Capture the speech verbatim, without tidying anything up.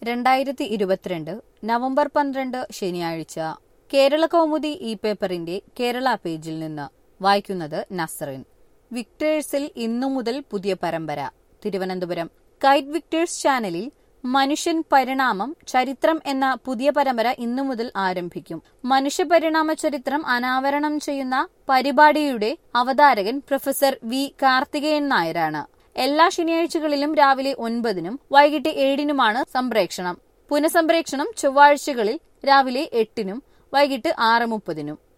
രണ്ടായിരത്തി ഇരുപത്തിരണ്ട് നവംബർ പന്ത്രണ്ട് ശനിയാഴ്ച കേരള കൗമുദി ഇ പേപ്പറിന്റെ കേരള പേജിൽ നിന്ന് വായിക്കുന്നത് നസ്റിൻ. വിക്ടേഴ്സിൽ ഇന്നു മുതൽ പുതിയ പരമ്പര. തിരുവനന്തപുരം കൈറ്റ് വിക്ടേഴ്സ് ചാനലിൽ മനുഷ്യൻ പരിണാമം ചരിത്രം എന്ന പുതിയ പരമ്പര ഇന്നു മുതൽ ആരംഭിക്കും. മനുഷ്യപരിണാമ ചരിത്രം അനാവരണം ചെയ്യുന്ന പരിപാടിയുടെ അവതാരകൻ പ്രൊഫസർ വി കാർത്തികേയൻ നായരാണ്. എല്ലാ ശനിയാഴ്ചകളിലും രാവിലെ ഒൻപതിനും വൈകിട്ട് ഏഴിനുമാണ് സംപ്രേക്ഷണം. പുനഃസംപ്രേക്ഷണം ചൊവ്വാഴ്ചകളിൽ രാവിലെ എട്ടിനും വൈകിട്ട് ആറ് മുപ്പതിനും.